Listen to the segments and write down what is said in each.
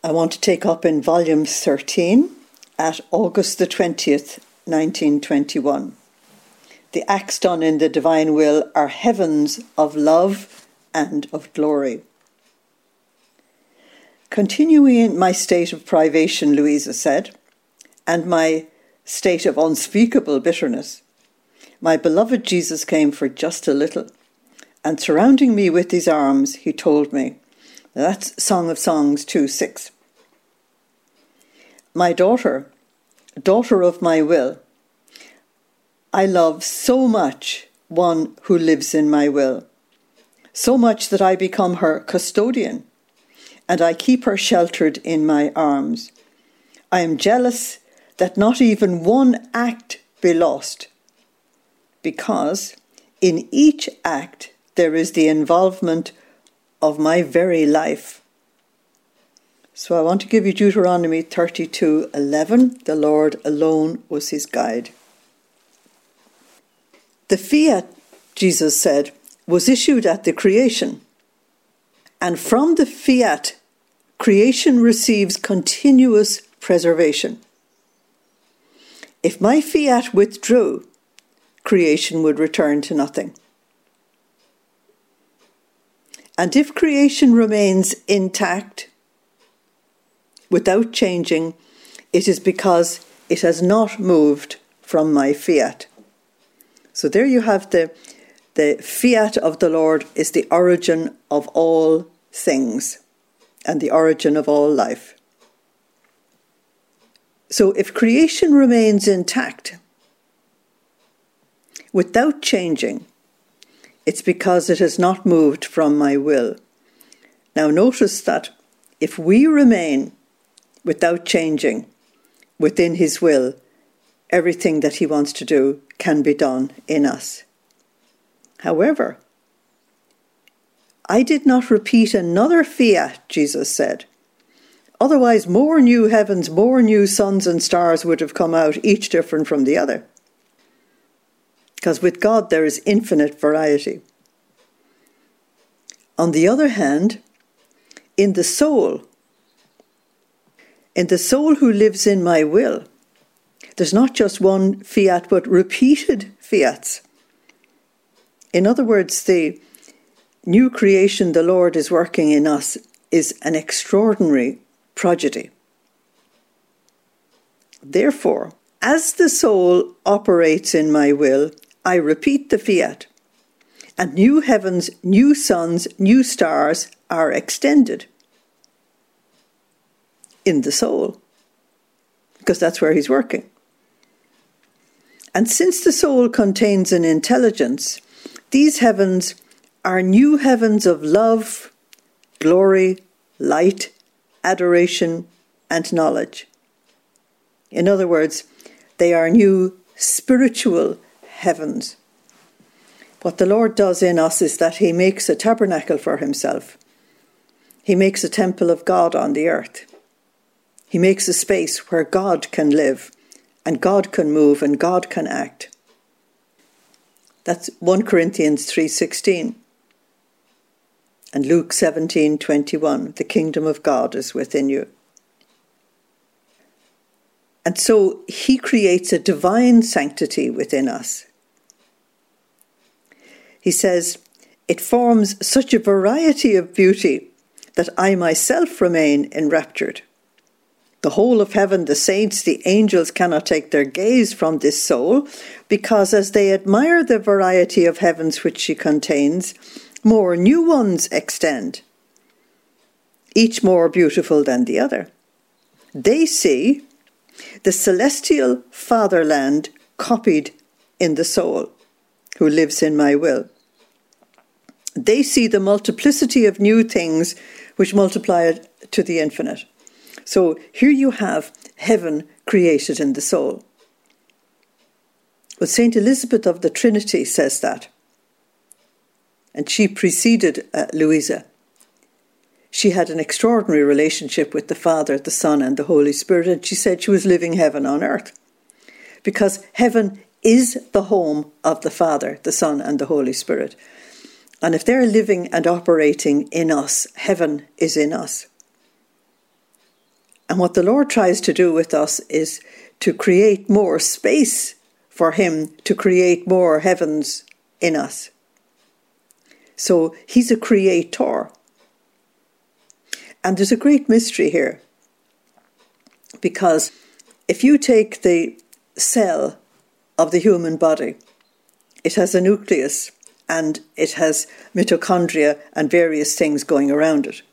I want to take up in volume 13 at August the 20th, 1921. The acts done in the divine will are heavens of love and of glory. Continuing in my state of privation, Louisa said, and my state of unspeakable bitterness, my beloved Jesus came for just a little, and surrounding me with his arms, he told me, that's Song of Songs 2:6. My daughter of my will, I love so much one who lives in my will, so much that I become her custodian, and I keep her sheltered in my arms. I am jealous that not even one act be lost, because in each act there is the involvement of my very life. So I want to give you Deuteronomy 32:11. The Lord alone was his guide. The fiat, Jesus said, was issued at the creation. And from the fiat, creation receives continuous preservation. If my fiat withdrew, creation would return to nothing. And if creation remains intact, without changing, it is because it has not moved from my fiat. So there you have the fiat of the Lord is the origin of all things and the origin of all life. So if creation remains intact, without changing, it's because it has not moved from my will. Now notice that if we remain without changing within his will, everything that he wants to do can be done in us. However, I did not repeat another fiat, Jesus said. Otherwise, more new heavens, more new suns and stars would have come out, each different from the other. Because with God there is infinite variety. On the other hand, in the soul who lives in my will, there's not just one fiat, but repeated fiats. In other words, the new creation the Lord is working in us is an extraordinary prodigy. Therefore, as the soul operates in my will, I repeat the fiat, and new heavens, new suns, new stars are extended in the soul, because that's where he's working. And since the soul contains an intelligence, these heavens are new heavens of love, glory, light, adoration, and knowledge. In other words, they are new spiritual heavens. What the Lord does in us is that he makes a tabernacle for himself. He makes a temple of God on the earth. He makes a space where God can live, and God can move, and God can act. That's 1 Corinthians 3:16. And Luke 17:21. The kingdom of God is within you. And so he creates a divine sanctity within us. He says, it forms such a variety of beauty that I myself remain enraptured. The whole of heaven, the saints, the angels cannot take their gaze from this soul, because as they admire the variety of heavens which she contains, more new ones extend, each more beautiful than the other. They see the celestial fatherland copied in the soul, who lives in my will. They see the multiplicity of new things which multiply to the infinite. So here you have heaven created in the soul. Well, St. Elizabeth of the Trinity says that. And she preceded Louisa. She had an extraordinary relationship with the Father, the Son, and the Holy Spirit, and she said she was living heaven on earth. Because heaven is the home of the Father, the Son, and the Holy Spirit. And if they're living and operating in us, heaven is in us. And what the Lord tries to do with us is to create more space for him to create more heavens in us. So he's a creator. And there's a great mystery here. Because if you take the cell of the human body, it has a nucleus and it has mitochondria and various things going around it.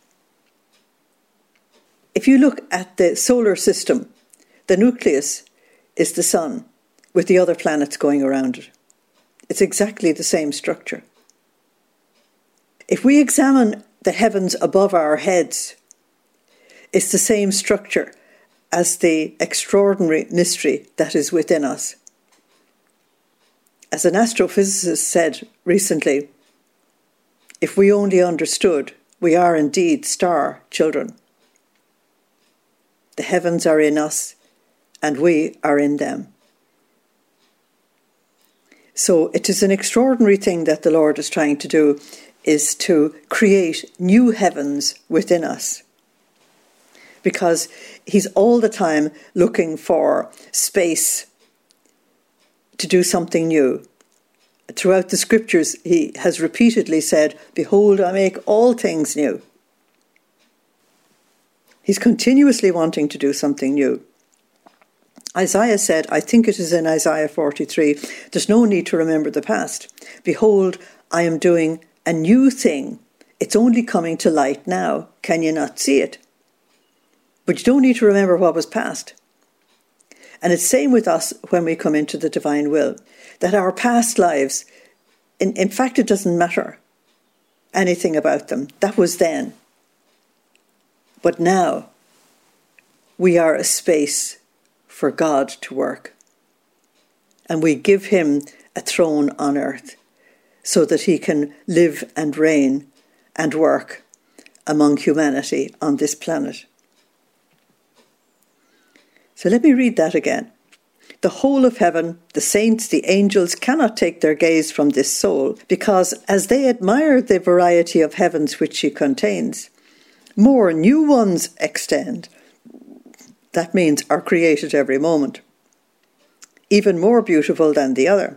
If you look at the solar system, the nucleus is the sun with the other planets going around it. It's exactly the same structure. If we examine the heavens above our heads, it's the same structure as the extraordinary mystery that is within us. As an astrophysicist said recently, if we only understood, we are indeed star children. The heavens are in us, and we are in them. So it is an extraordinary thing that the Lord is trying to do, is to create new heavens within us. Because he's all the time looking for space to do something new. Throughout the scriptures, he has repeatedly said, "Behold, I make all things new." He's continuously wanting to do something new. Isaiah said, I think it is in Isaiah 43, there's no need to remember the past. Behold, I am doing a new thing. It's only coming to light now. Can you not see it? But you don't need to remember what was past. And it's the same with us when we come into the divine will, that our past lives, in fact, it doesn't matter anything about them. That was then. But now, we are a space for God to work. And we give him a throne on earth so that he can live and reign and work among humanity on this planet. So let me read that again. The whole of heaven, the saints, the angels, cannot take their gaze from this soul, because as they admire the variety of heavens which she contains, more new ones extend. That means are created every moment, even more beautiful than the other.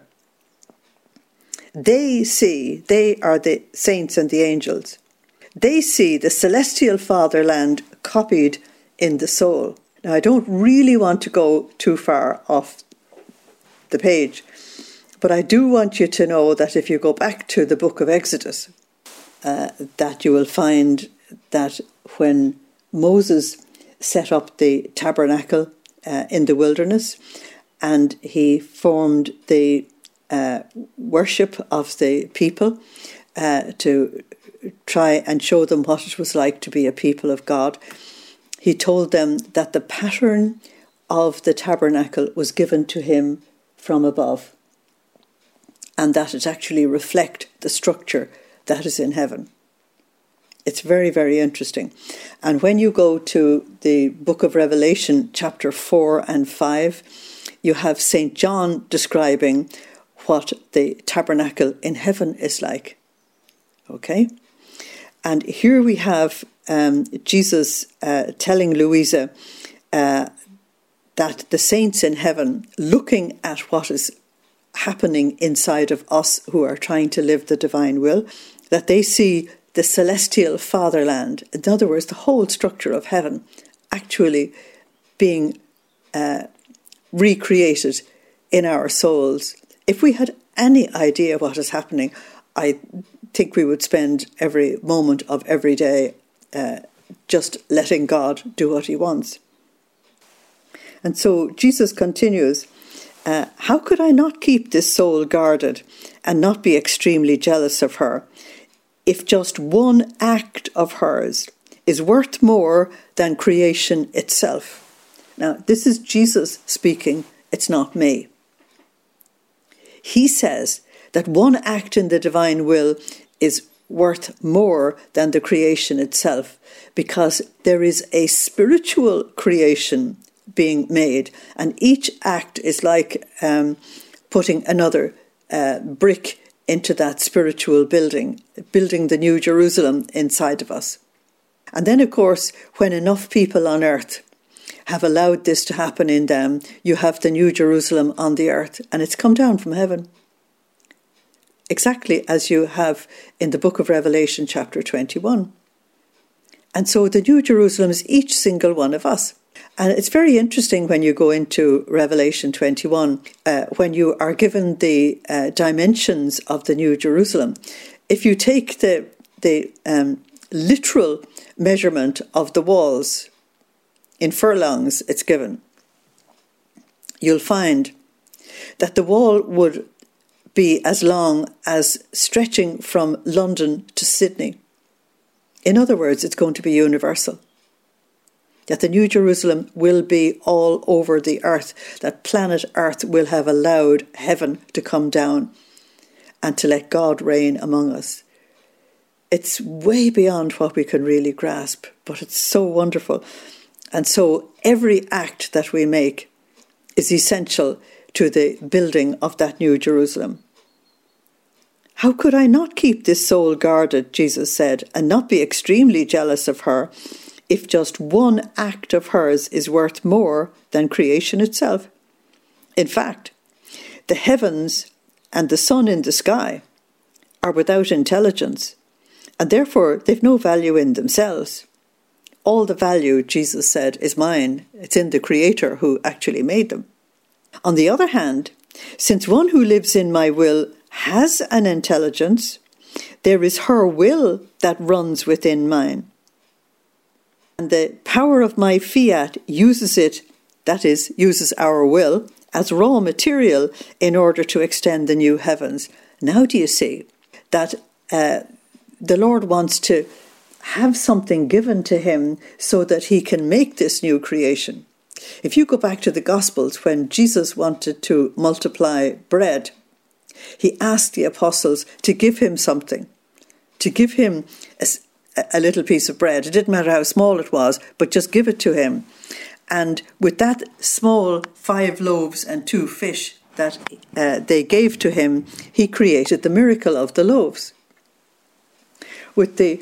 They are the saints and the angels, they see the celestial fatherland copied in the soul. Now, I don't really want to go too far off the page, but I do want you to know that if you go back to the book of Exodus, that you will find that when Moses set up the tabernacle in the wilderness and he formed the worship of the people to try and show them what it was like to be a people of God, he told them that the pattern of the tabernacle was given to him from above, and that it actually reflect the structure that is in heaven. It's very, very interesting. And when you go to the book of Revelation, chapter 4 and 5, you have St. John describing what the tabernacle in heaven is like. Okay? And here we have Jesus telling Louisa that the saints in heaven, looking at what is happening inside of us who are trying to live the divine will, that they see the celestial fatherland, in other words, the whole structure of heaven, actually being recreated in our souls. If we had any idea what is happening, I think we would spend every moment of every day just letting God do what he wants. And so Jesus continues, how could I not keep this soul guarded and not be extremely jealous of her, if just one act of hers is worth more than creation itself? Now, this is Jesus speaking, it's not me. He says that one act in the divine will is worth more than the creation itself, because there is a spiritual creation being made, and each act is like putting another brick into that spiritual building the New Jerusalem inside of us. And then, of course, when enough people on earth have allowed this to happen in them, you have the New Jerusalem on the earth, and it's come down from heaven. Exactly as you have in the book of Revelation chapter 21. And so the New Jerusalem is each single one of us. And it's very interesting when you go into Revelation 21, when you are given the dimensions of the New Jerusalem. If you take the literal measurement of the walls, in furlongs it's given, you'll find that the wall would be as long as stretching from London to Sydney. In other words, it's going to be universal. That the New Jerusalem will be all over the earth, that planet Earth will have allowed heaven to come down and to let God reign among us. It's way beyond what we can really grasp, but it's so wonderful. And so every act that we make is essential to the building of that New Jerusalem. How could I not keep this soul guarded, Jesus said, and not be extremely jealous of her, if just one act of hers is worth more than creation itself? In fact, the heavens and the sun in the sky are without intelligence, and therefore they've no value in themselves. All the value, Jesus said, is mine. It's in the Creator who actually made them. On the other hand, since one who lives in my will has an intelligence, there is her will that runs within mine. And the power of my fiat uses it, that is, uses our will, as raw material in order to extend the new heavens. Now do you see that the Lord wants to have something given to him so that he can make this new creation? If you go back to the Gospels, when Jesus wanted to multiply bread, he asked the apostles to give him something, to give him a little piece of bread. It didn't matter how small it was, but just give it to him. And with that small 5 loaves and 2 fish that they gave to him, he created the miracle of the loaves. With the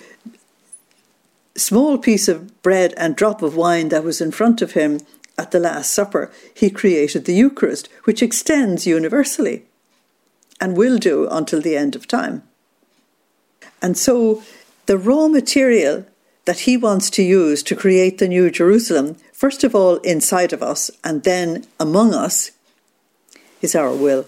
small piece of bread and drop of wine that was in front of him at the Last Supper, he created the Eucharist, which extends universally and will do until the end of time. And so the raw material that he wants to use to create the New Jerusalem, first of all inside of us and then among us, is our will.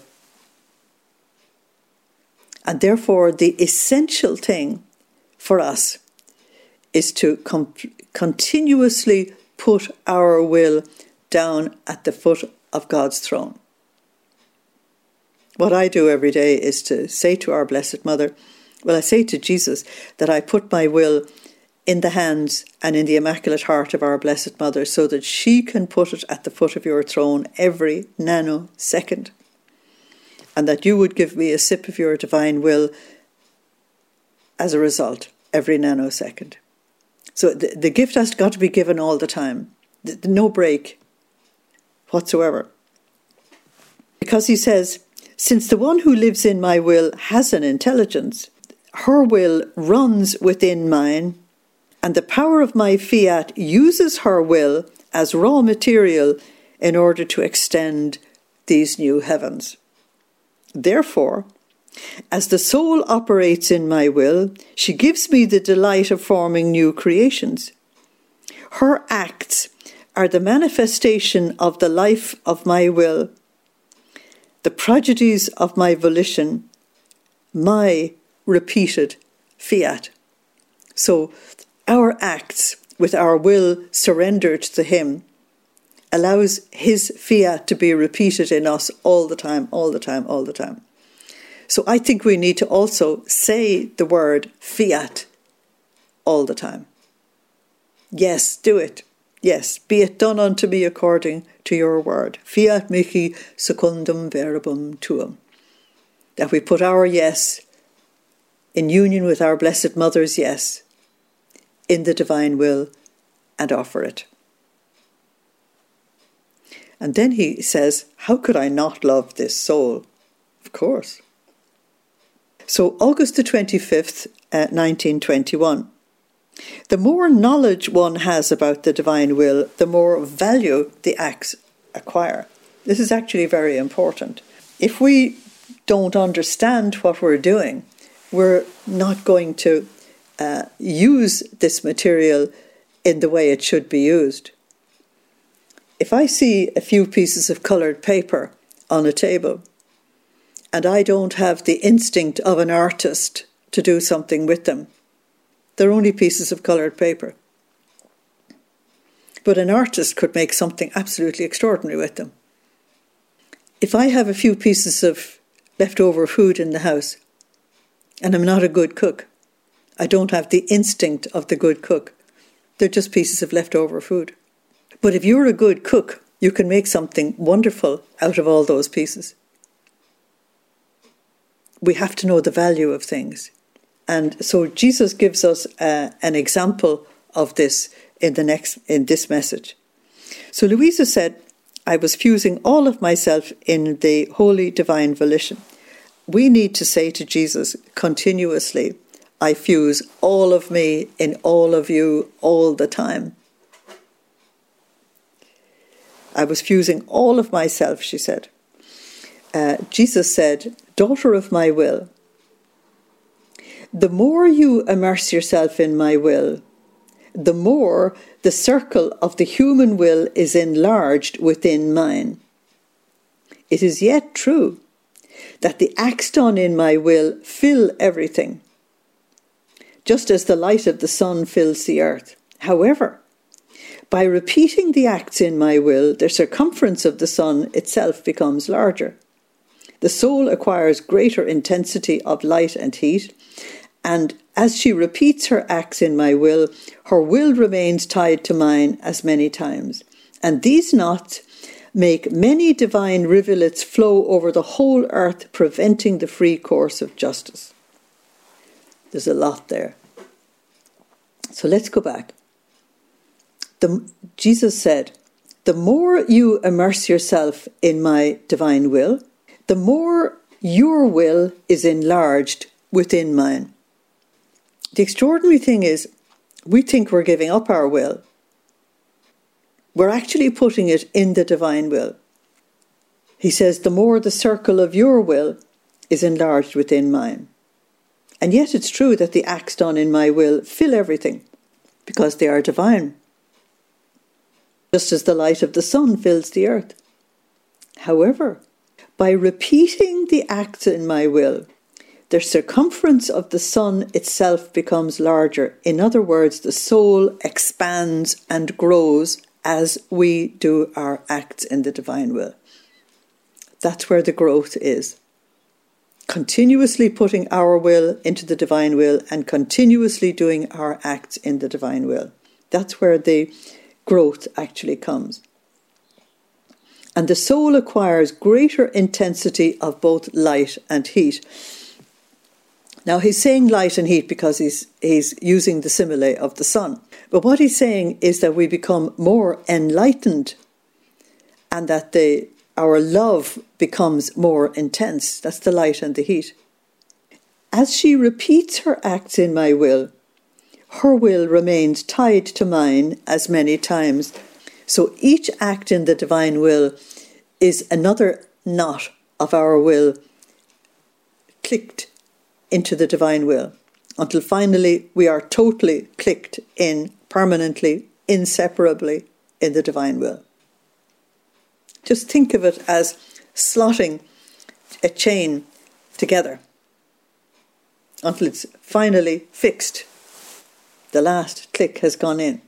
And therefore the essential thing for us is to continuously put our will down at the foot of God's throne. What I do every day is to say to our Blessed Mother, well, I say to Jesus that I put my will in the hands and in the Immaculate Heart of our Blessed Mother so that she can put it at the foot of your throne every nanosecond, and that you would give me a sip of your divine will as a result every nanosecond. So the gift has got to be given all the time. No break whatsoever. Because he says, since the one who lives in my will has an intelligence, her will runs within mine, and the power of my fiat uses her will as raw material in order to extend these new heavens. Therefore, as the soul operates in my will, she gives me the delight of forming new creations. Her acts are the manifestation of the life of my will, the prodigies of my volition, my repeated fiat. So our acts with our will surrendered to him allows his fiat to be repeated in us all the time, all the time, all the time. So I think we need to also say the word fiat all the time. Yes, do it. Yes, be it done unto me according to your word. Fiat mihi secundum verbum tuum. That we put our yes in union with our Blessed Mother's yes in the divine will and offer it. And then he says, how could I not love this soul? Of course. So August the 25th, 1921, The more knowledge one has about the divine will, the more value the acts acquire. This is actually very important. If we don't understand what we're doing, we're not going to use this material in the way it should be used. If I see a few pieces of coloured paper on a table, and I don't have the instinct of an artist to do something with them, they're only pieces of coloured paper. But an artist could make something absolutely extraordinary with them. If I have a few pieces of leftover food in the house, and I'm not a good cook, I don't have the instinct of the good cook, they're just pieces of leftover food. But if you're a good cook, you can make something wonderful out of all those pieces. We have to know the value of things. And so Jesus gives us an example of this in this message. So Louisa said, I was fusing all of myself in the holy divine volition. We need to say to Jesus continuously, I fuse all of me in all of you all the time. I was fusing all of myself, she said. Jesus said, daughter of my will, the more you immerse yourself in my will, the more the circle of the human will is enlarged within mine. It is yet true that the acts done in my will fill everything, just as the light of the sun fills the earth. However, by repeating the acts in my will, the circumference of the sun itself becomes larger. The soul acquires greater intensity of light and heat, and as she repeats her acts in my will, her will remains tied to mine as many times. And these knots make many divine rivulets flow over the whole earth, preventing the free course of justice. There's a lot there. So let's go back. Jesus said, the more you immerse yourself in my divine will, the more your will is enlarged within mine. The extraordinary thing is, we think we're giving up our will. We're actually putting it in the divine will. He says, the more the circle of your will is enlarged within mine. And yet it's true that the acts done in my will fill everything, because they are divine. Just as the light of the sun fills the earth. However, by repeating the acts in my will, the circumference of the sun itself becomes larger. In other words, the soul expands and grows as we do our acts in the divine will. That's where the growth is. Continuously putting our will into the divine will and continuously doing our acts in the divine will. That's where the growth actually comes. And the soul acquires greater intensity of both light and heat. Now he's saying light and heat because he's using the simile of the sun. But what he's saying is that we become more enlightened and that our love becomes more intense. That's the light and the heat. As she repeats her acts in my will, her will remains tied to mine as many times. So each act in the divine will is another knot of our will clicked into the divine will, until finally we are totally clicked in, permanently, inseparably in the divine will. Just think of it as slotting a chain together until it's finally fixed. The last click has gone in.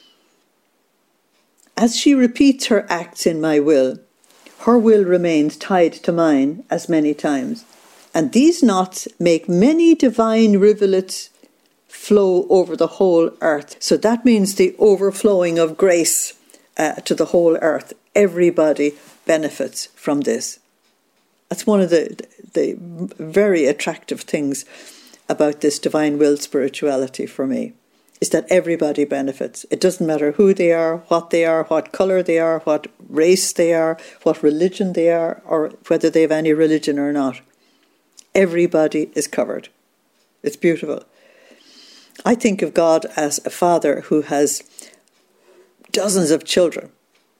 As she repeats her acts in my will, her will remains tied to mine as many times. And these knots make many divine rivulets flow over the whole earth. So that means the overflowing of grace to the whole earth. Everybody benefits from this. That's one of the very attractive things about this divine will spirituality for me, is that everybody benefits. It doesn't matter who they are, what colour they are, what race they are, what religion they are, or whether they have any religion or not. Everybody is covered. It's beautiful. I think of God as a father who has dozens of children,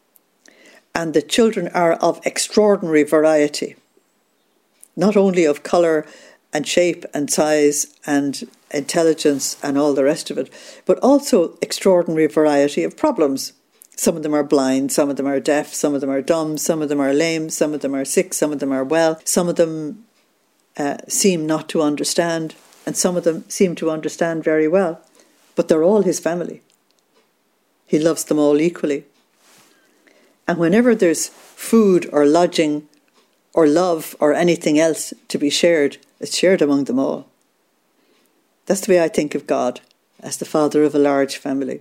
and the children are of extraordinary variety, not only of colour and shape and size and intelligence and all the rest of it, but also extraordinary variety of problems. Some of them are blind, some of them are deaf, some of them are dumb, some of them are lame, some of them are sick, some of them are well, some of them seem not to understand, and some of them seem to understand very well. But they're all his family. He loves them all equally. And whenever there's food or lodging or love or anything else to be shared, it's shared among them all. That's the way I think of God, as the father of a large family.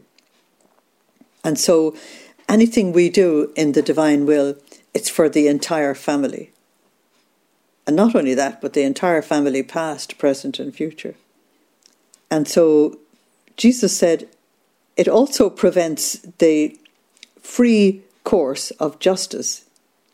And so anything we do in the divine will, it's for the entire family. And not only that, but the entire family, past, present and future. And so Jesus said it also prevents the free course of justice.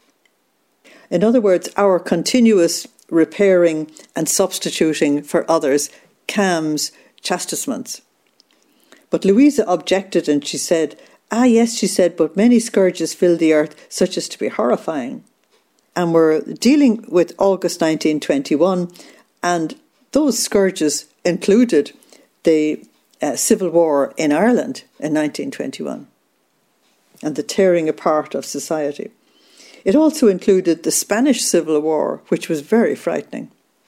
In other words, our continuous repairing and substituting for others calms chastisements. But Louisa objected, and she said, yes, she said, but many scourges fill the earth, such as to be horrifying. And we're dealing with August 1921, and those scourges included the civil war in Ireland in 1921 and the tearing apart of society. It also included the Spanish Civil War, which was very frightening.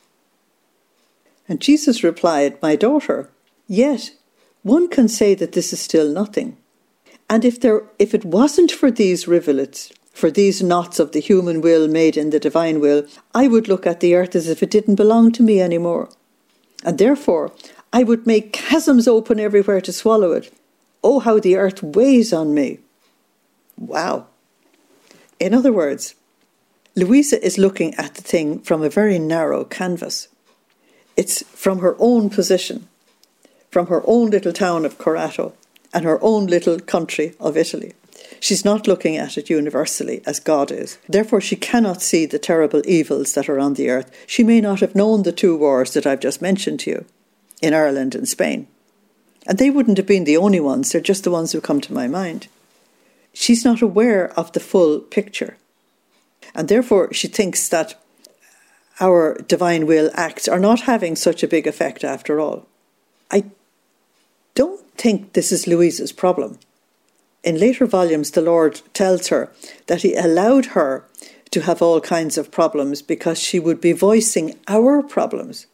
And Jesus replied, my daughter, yet one can say that this is still nothing. And if it wasn't for these rivulets, for these knots of the human will made in the divine will, I would look at the earth as if it didn't belong to me anymore. And therefore, I would make chasms open everywhere to swallow it. Oh, how the earth weighs on me. Wow. In other words, Louisa is looking at the thing from a very narrow canvas. It's from her own position, from her own little town of Corato and her own little country of Italy. She's not looking at it universally as God is. Therefore, she cannot see the terrible evils that are on the earth. She may not have known the two wars that I've just mentioned to you in Ireland and Spain. And they wouldn't have been the only ones. They're just the ones who come to my mind. She's not aware of the full picture. And therefore, she thinks that our divine will acts are not having such a big effect after all. I don't think this is Louisa's problem. In later volumes, the Lord tells her that he allowed her to have all kinds of problems because she would be voicing our problems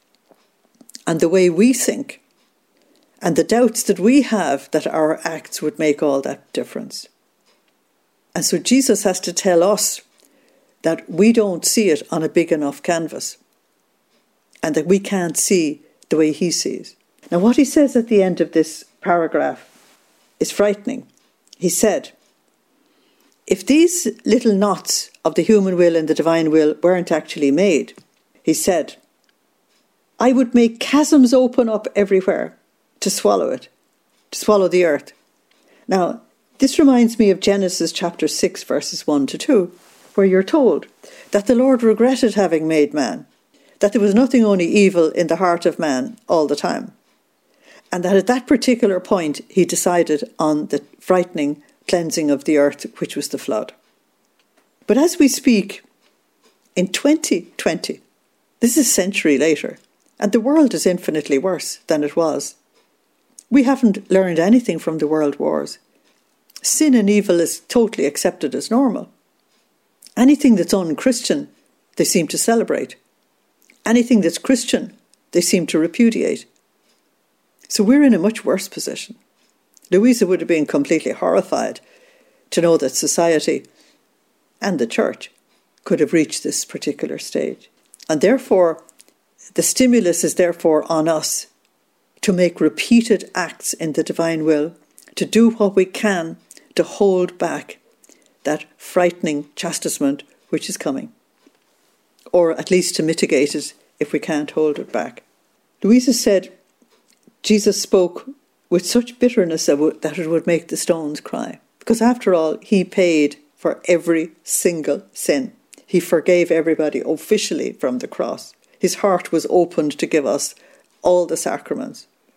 and the way we think and the doubts that we have that our acts would make all that difference. And so Jesus has to tell us that we don't see it on a big enough canvas and that we can't see the way he sees. Now, what he says at the end of this paragraph is frightening. He said, if these little knots of the human will and the divine will weren't actually made, he said, I would make chasms open up everywhere to swallow it, to swallow the earth. Now, this reminds me of Genesis chapter 6, verses 1 to 2, where you're told that the Lord regretted having made man, that there was nothing only evil in the heart of man all the time, and that at that particular point he decided on the frightening cleansing of the earth, which was the flood. But as we speak, in 2020, this is a century later, and the world is infinitely worse than it was. We haven't learned anything from the world wars. Sin and evil is totally accepted as normal. Anything that's un-Christian, they seem to celebrate. Anything that's Christian, they seem to repudiate. So we're in a much worse position. Louisa would have been completely horrified to know that society and the church could have reached this particular stage. And therefore, the stimulus is therefore on us to make repeated acts in the divine will, to do what we can to hold back that frightening chastisement which is coming, or at least to mitigate it if we can't hold it back. Louisa said Jesus spoke with such bitterness that it would make the stones cry, because after all, he paid for every single sin. He forgave everybody officially from the cross. His heart was opened to give us all the sacraments.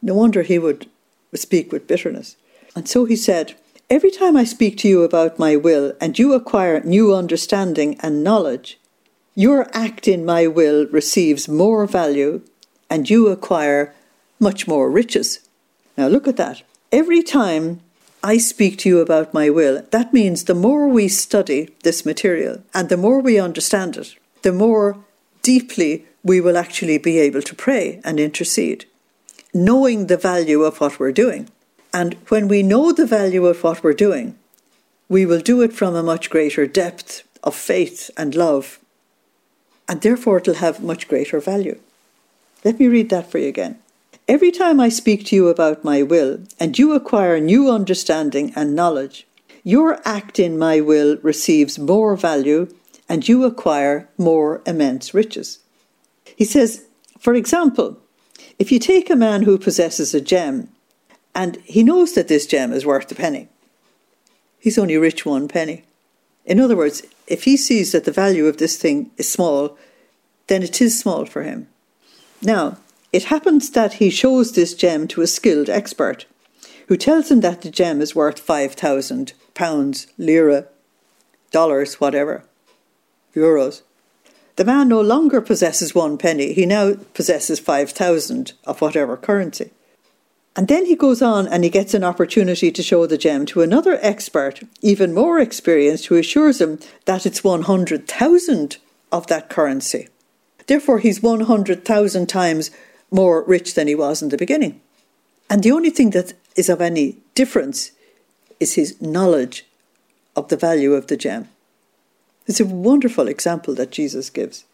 No wonder he would speak with bitterness. And so he said, every time I speak to you about my will and you acquire new understanding and knowledge, your act in my will receives more value and you acquire much more riches. Now look at that. Every time I speak to you about my will, that means the more we study this material and the more we understand it, the more deeply we will actually be able to pray and intercede, knowing the value of what we're doing. And when we know the value of what we're doing, we will do it from a much greater depth of faith and love, and therefore it'll have much greater value. Let me read that for you again. Every time I speak to you about my will, and you acquire new understanding and knowledge, your act in my will receives more value, and you acquire more immense riches. He says, for example, if you take a man who possesses a gem, and he knows that this gem is worth a penny, he's only rich 1 penny. In other words, if he sees that the value of this thing is small, then it is small for him. Now, it happens that he shows this gem to a skilled expert, who tells him that the gem is worth 5,000 pounds, lira, dollars, whatever, euros. The man no longer possesses 1 penny, he now possesses 5,000 of whatever currency. And then he goes on and he gets an opportunity to show the gem to another expert, even more experienced, who assures him that it's 100,000 of that currency. Therefore, he's 100,000 times more rich than he was in the beginning. And the only thing that is of any difference is his knowledge of the value of the gem. It's a wonderful example that Jesus gives.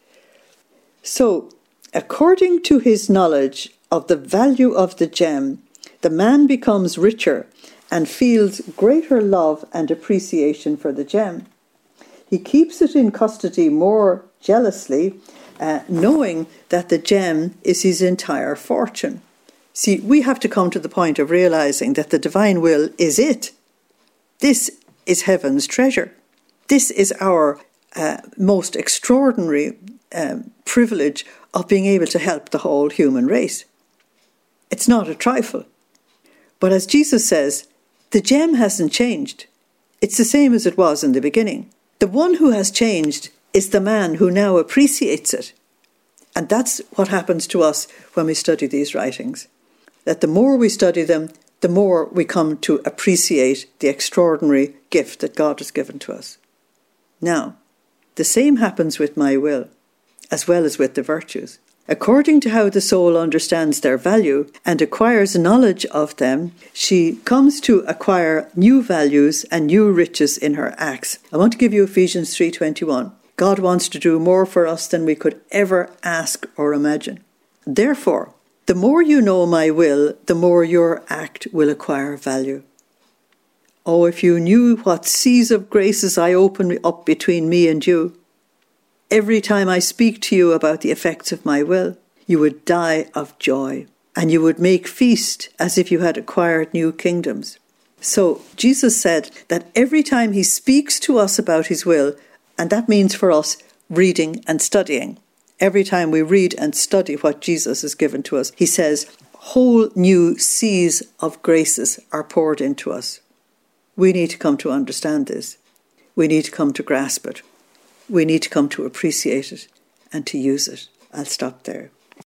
So, according to his knowledge of the value of the gem, the man becomes richer and feels greater love and appreciation for the gem. He keeps it in custody more jealously, knowing that the gem is his entire fortune. See, we have to come to the point of realizing that the divine will is it. This is heaven's treasure. This is our most extraordinary privilege of being able to help the whole human race. It's not a trifle. But as Jesus says, the gem hasn't changed. It's the same as it was in the beginning. The one who has changed is the man who now appreciates it. And that's what happens to us when we study these writings. That the more we study them, the more we come to appreciate the extraordinary gift that God has given to us. Now, the same happens with my will, as well as with the virtues. According to how the soul understands their value and acquires knowledge of them, she comes to acquire new values and new riches in her acts. I want to give you Ephesians 3:21. God wants to do more for us than we could ever ask or imagine. Therefore, the more you know my will, the more your act will acquire value. Oh, if you knew what seas of graces I open up between me and you. Every time I speak to you about the effects of my will, you would die of joy, and you would make feast as if you had acquired new kingdoms. So Jesus said that every time he speaks to us about his will, and that means for us reading and studying, every time we read and study what Jesus has given to us, he says whole new seas of graces are poured into us. We need to come to understand this. We need to come to grasp it. We need to come to appreciate it and to use it. I'll stop there.